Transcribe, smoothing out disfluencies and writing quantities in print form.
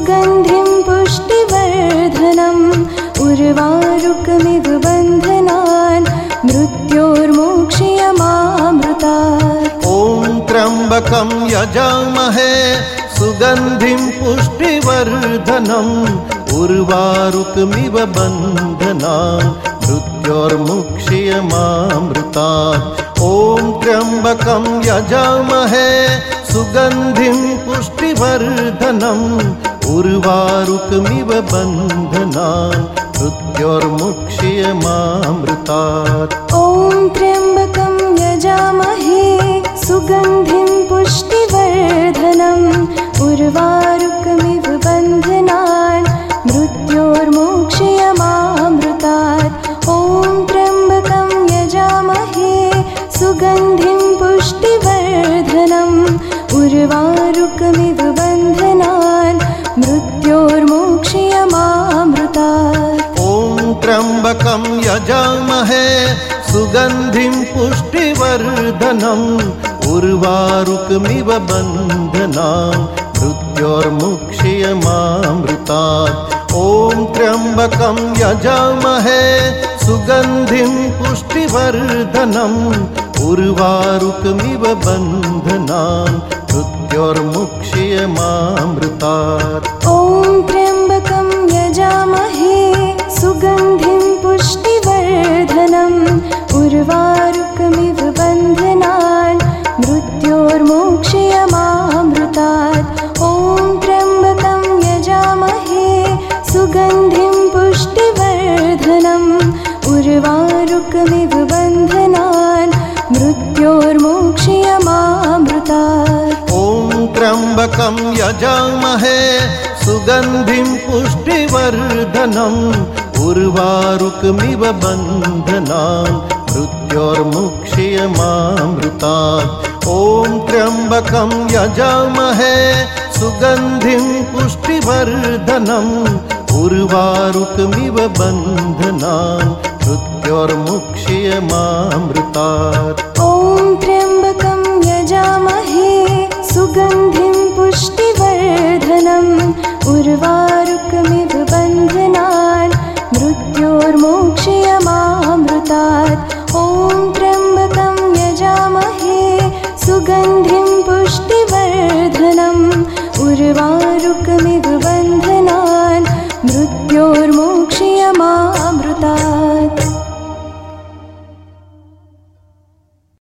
सुगन्धिं पुष्टिवर्धनम् उर्वारुकमिव बन्धनान् मृत्योर्मोक्षयमामृतात्। ॐ त्र्यम्बकं यजामहे सुगन्धिं पुष्टिवर्धनम् उर्वारुकमिव बन्धनान् मृत्योर्मुक्षयमामृतात्। ॐ त्र्यम्बकं यजामहे सुगन्धिं पुष्टिवर्धनम् उर्वारुकमिव बन्धनान् मृत्योर्मुक्षयमामृतात्। ॐ त्र्यम्बकं यजामहे सुगन्धिं पुष्टिवर्धनम् उर्वारुकमिव बन्धनान् मृत्योर्मोक्षयमामृतात्। ॐ त्र्यम्बकं यजामहे सुगन्धिं पुष्टिवर्धनम् उर्वारुकमिव बन्धनान् मृत्योर्मोक्षयमामृतात्। ॐ त्र्यम्बकं यजामहे सुगन्धिं पुष्टिवर्धनम् उर्वारुकमिव बन्धनान् मृत्योर्मुक्षयमामृतात्। ॐ त्र्यम्बकं यजामहे सुगन्धिं पुष्टिवर्धनम् उर्वारुकमिव बन्धनान् मृत्योर्मुक्षयमामृतात्। ॐ त्र्यम्बकं यजामहे सुगन्धिं पुष्टिवर्धनम् उर्वारुकमिव बन्धनान् मृत्योर्मोक्षयमामृतात्। ॐ त्र्यम्बकं यजामहे सुगन्धिं पुष्टिवर्धनम् उर्वारुकमिव बन्धनान् मृत्योर्मोक्षयमामृतात्। ॐ त्र्यम्बकं यजामहे सुगन्धिं पुष्टिवर्धनम् उर्वारुकमिव बन्धनान् मृत्योर्मुक्षयमामृतात्। ॐ त्र्यम्बकं यजामहे सुगन्धिं पुष्टिवर्धनम् उर्वारुकमिव बन्धनान् मृत्योर्मुक्षयमामृतात्। ॐ त्र्यम्बकं यजामहे सुगन्धिं पुष्टिवर्धनम् उर्वारुकमिव बन्धनान् मृत्योर्मोक्षयमामृतात्। ॐ त्र्यम्बकं यजामहे सुगन्धिं पुष्टिवर्धनम् उर्वारुकमिव बन्धनान् मृत्योर्मोक्षयमामृतात्।